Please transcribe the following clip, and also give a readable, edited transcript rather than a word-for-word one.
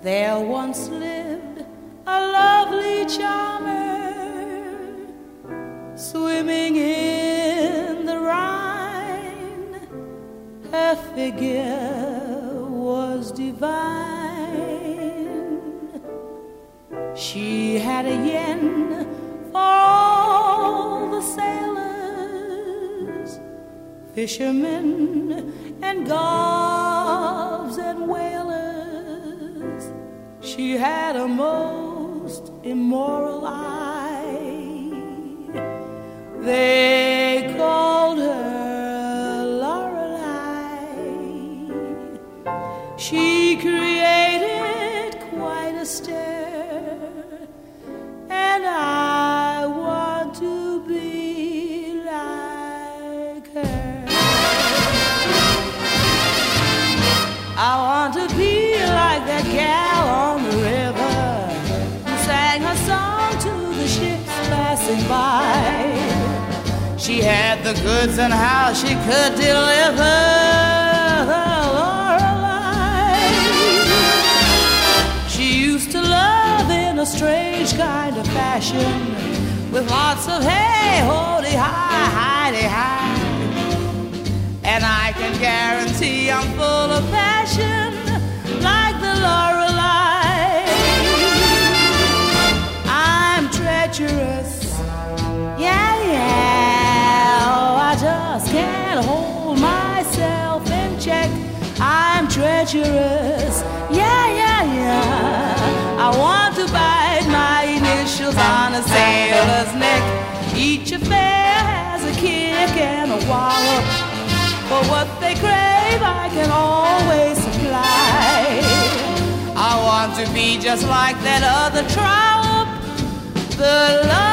There once lived a lovely charmer, swimming in the Rhine. Her figure was divine. She had a yen for all the sailors, fishermen and gulls and whalers. She had a most immoral eye. They called her Lorelei. She created quite a stir, and I want to be like her. I want to be like that gal on the river who sang her song to the ships passing by. She had the goods and how she could deliver the Lorelei. She used to love in a strange kind of fashion, with lots of hey, hoity, hi, hi, hi. And I can guarantee I'm full of passion, like the Lorelei. I'm treacherous, yeah, yeah. Oh, I just can't hold myself in check. I'm treacherous, yeah, yeah, yeah. I want to bite my initials on a sailor's neck. Each affair has a kick and a wallop. For what they crave, I can always supply. I want to be just like that other trollop, the